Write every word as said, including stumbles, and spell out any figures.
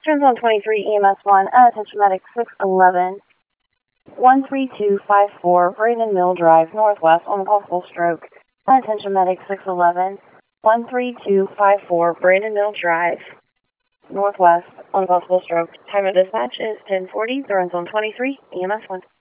Turns on twenty-three, E M S one, attention medic six eleven, one three two five four, Braden Mill Drive, Northwest, on possible stroke. Attention medic six eleven, one three two five four, Braden Mill Drive, Northwest, on possible stroke. Time of dispatch is ten forty, runs on twenty-three, E M S one.